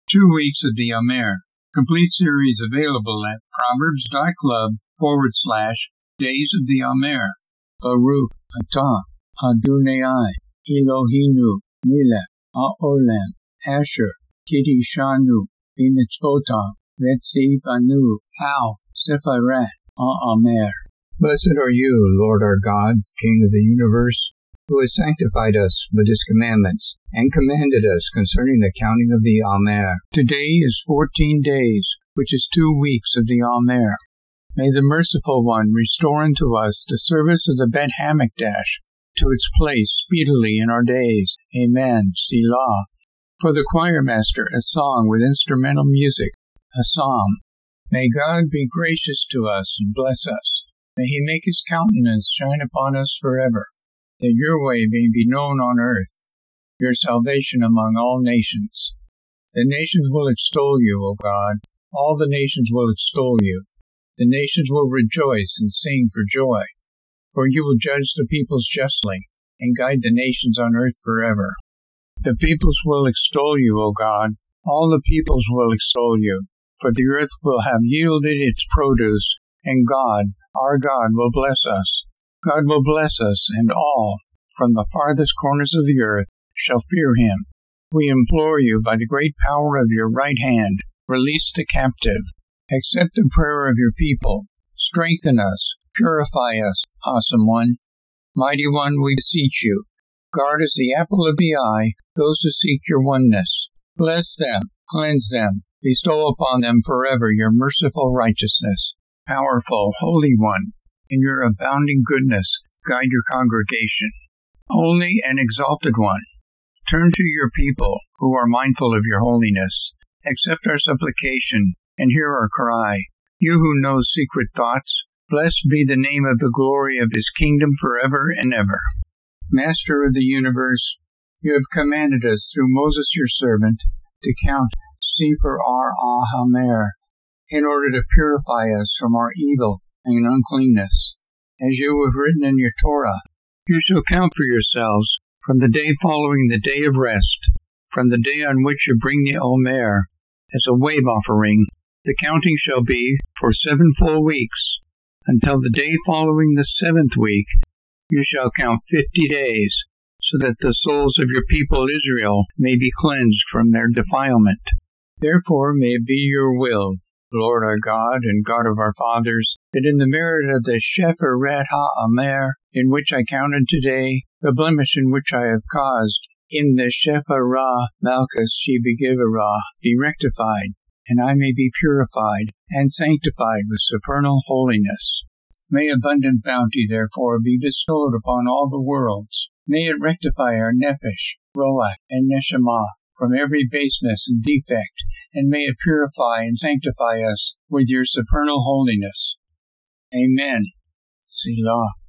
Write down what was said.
2 weeks of the Omer. Complete series available at proverbs.club/Days of the Omer. Baruch atah Adonai Eloheinu melech haolam asher kiddushanu b'mitzvotav v'tzivanu al sefirat ha'omer. Blessed are you, Lord our God, King of the universe, who has sanctified us with his commandments, and commanded us concerning the counting of the Omer. Today is 14 days, which is 2 weeks of the Omer. May the Merciful One restore unto us the service of the Bet Hamikdash to its place speedily in our days. Amen. Selah. For the choir master, a song with instrumental music, a psalm. May God be gracious to us and bless us. May he make his countenance shine upon us forever, that your way may be known on earth, your salvation among all nations. The nations will extol you, O God. All the nations will extol you. The nations will rejoice and sing for joy, for you will judge the peoples justly and guide the nations on earth forever. The peoples will extol you, O God. All the peoples will extol you, for the earth will have yielded its produce, and God, our God, will bless us. God will bless us, and all, from the farthest corners of the earth, shall fear him. We implore you, by the great power of your right hand, release the captive. Accept the prayer of your people. Strengthen us. Purify us, awesome one. Mighty one, we beseech you. Guard as the apple of the eye those who seek your oneness. Bless them. Cleanse them. Bestow upon them forever your merciful righteousness. Powerful, Holy One, in your abounding goodness, guide your congregation. Holy and exalted one, turn to your people who are mindful of your holiness. Accept our supplication and hear our cry. You who know secret thoughts, blessed be the name of the glory of his kingdom forever and ever. Master of the universe, you have commanded us through Moses your servant to count Sefer Ar-Hamer in order to purify us from our evil and uncleanness. As you have written in your Torah, you shall count for yourselves from the day following the day of rest, from the day on which you bring the Omer as a wave offering. The counting shall be for 7 full weeks. Until the day following the 7th week, you shall count 50 days, so that the souls of your people Israel may be cleansed from their defilement. Therefore may it be your will, Lord our God and God of our fathers, that in the merit of the Sefirat HaOmer, in which I counted today, the blemish in which I have caused, in the Sephirah Malchus Shebegivarah, be rectified, and I may be purified and sanctified with supernal holiness. May abundant bounty, therefore, be bestowed upon all the worlds. May it rectify our nephesh, roach, and neshama from every baseness and defect, and may it purify and sanctify us with your supernal holiness. Amen. Selah.